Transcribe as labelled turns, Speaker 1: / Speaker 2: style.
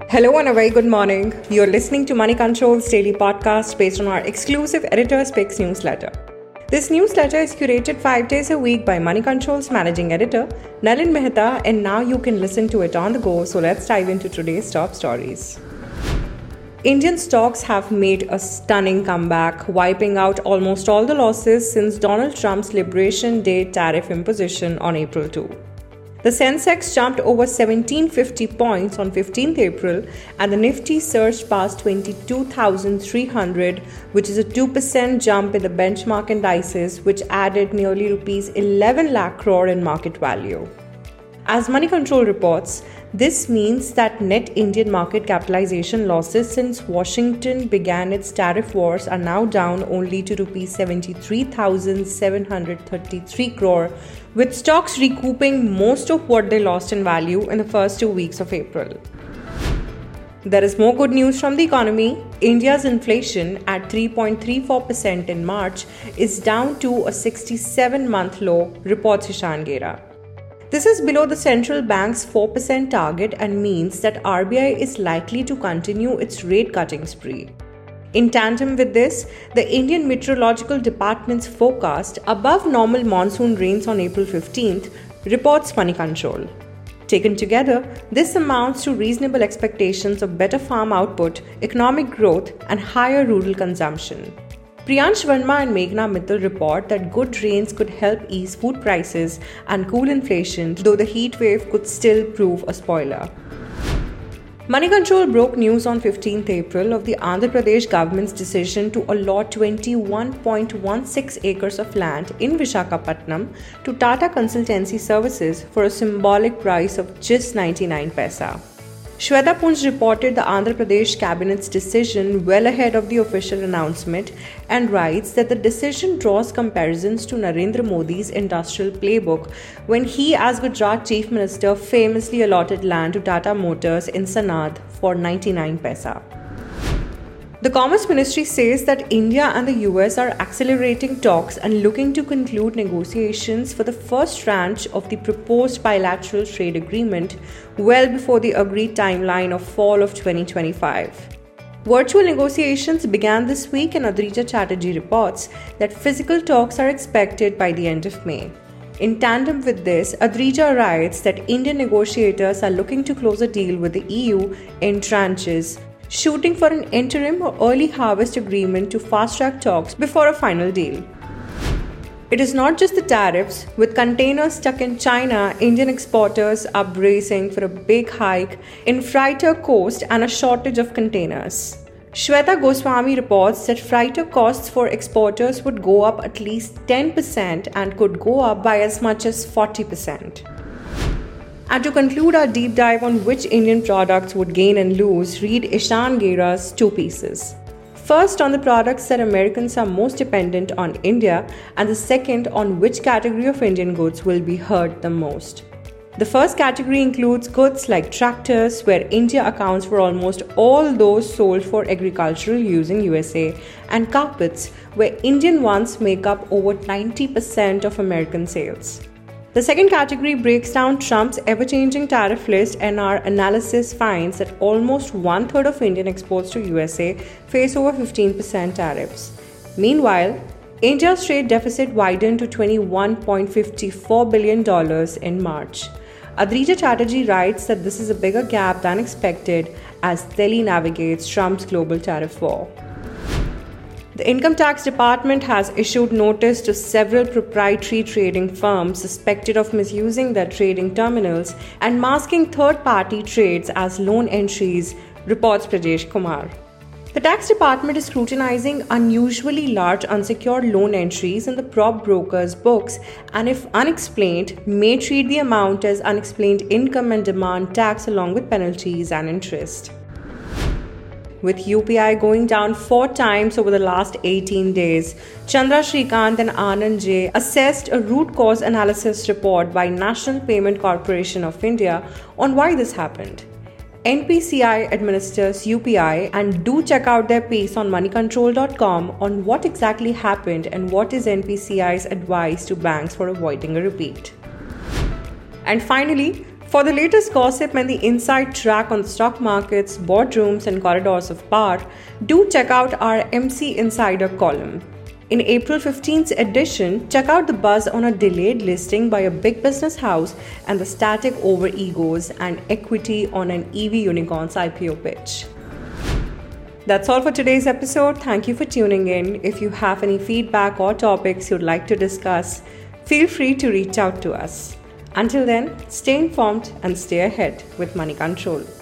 Speaker 1: Hello and a very good morning. You're listening to Money Control's daily podcast based on our exclusive Editor's Picks newsletter. This newsletter is curated 5 days a week by Money Control's managing editor, Nalin Mehta, and now you can listen to it on the go. So let's dive into today's top stories. Indian stocks have made a stunning comeback, wiping out almost all the losses since Donald Trump's Liberation Day tariff imposition on April 2. The Sensex jumped over 1750 points on 15th April and the Nifty surged past 22,300, which is a 2% jump in the benchmark indices, which added nearly Rs 11 lakh crore in market value. As Money Control reports, this means that net Indian market capitalization losses since Washington began its tariff wars are now down only to Rs 73,733 crore, with stocks recouping most of what they lost in value in the first 2 weeks of April. There is more good news from the economy. India's inflation at 3.34% in March is down to a 67-month low, reports Ishan Gera. This is below the central bank's 4% target and means that RBI is likely to continue its rate cutting spree. In tandem with this, the Indian Meteorological Department's forecast above normal monsoon rains on April 15th, reports Money Control. Taken together, this amounts to reasonable expectations of better farm output, economic growth, and higher rural consumption. Priyansh Verma and Meghna Mittal report that good rains could help ease food prices and cool inflation, though the heat wave could still prove a spoiler. Money Control broke news on 15th April of the Andhra Pradesh government's decision to allot 21.16 acres of land in Visakhapatnam to Tata Consultancy Services for a symbolic price of just 99 paisa. Shweta Punj reported the Andhra Pradesh cabinet's decision well ahead of the official announcement and writes that the decision draws comparisons to Narendra Modi's industrial playbook when he, as Gujarat Chief Minister, famously allotted land to Tata Motors in Sanad for 99 paisa. The Commerce Ministry says that India and the US are accelerating talks and looking to conclude negotiations for the first tranche of the proposed bilateral trade agreement well before the agreed timeline of fall of 2025. Virtual negotiations began this week and Adrija Chatterjee reports that physical talks are expected by the end of May. In tandem with this, Adrija writes that Indian negotiators are looking to close a deal with the EU in tranches, shooting for an interim or early harvest agreement to fast-track talks before a final deal. It is not just the tariffs. With containers stuck in China, Indian exporters are bracing for a big hike in freighter cost and a shortage of containers. Shweta Goswami reports that freighter costs for exporters would go up at least 10% and could go up by as much as 40%. And to conclude our deep dive on which Indian products would gain and lose, read Ishan Gera's 2 pieces. First, on the products that Americans are most dependent on India, and the second on which category of Indian goods will be hurt the most. The first category includes goods like tractors, where India accounts for almost all those sold for agricultural use in USA, and carpets, where Indian ones make up over 90% of American sales. The second category breaks down Trump's ever-changing tariff list, and our analysis finds that almost one-third of Indian exports to USA face over 15% tariffs. Meanwhile, India's trade deficit widened to $21.54 billion in March. Adrija Chatterjee writes that this is a bigger gap than expected as Delhi navigates Trump's global tariff war. The Income Tax Department has issued notice to several proprietary trading firms suspected of misusing their trading terminals and masking third-party trades as loan entries, reports Prajesh Kumar. The Tax Department is scrutinizing unusually large unsecured loan entries in the prop brokers' books and, if unexplained, may treat the amount as unexplained income and demand tax along with penalties and interest. With UPI going down 4 times over the last 18 days, Chandra Shrikant and Anand J assessed a root cause analysis report by National Payment Corporation of India on why this happened. NPCI administers UPI, and do check out their piece on moneycontrol.com on what exactly happened and what is NPCI's advice to banks for avoiding a repeat. And finally, For the latest gossip and the inside track on the stock markets, boardrooms, and corridors of power, do check out our MC Insider column. In April 15th edition, check out the buzz on a delayed listing by a big business house and the static over egos and equity on an EV unicorn's IPO pitch. That's all for today's episode. Thank you for tuning in. If you have any feedback or topics you'd like to discuss, feel free to reach out to us. Until then, stay informed and stay ahead with Money Control.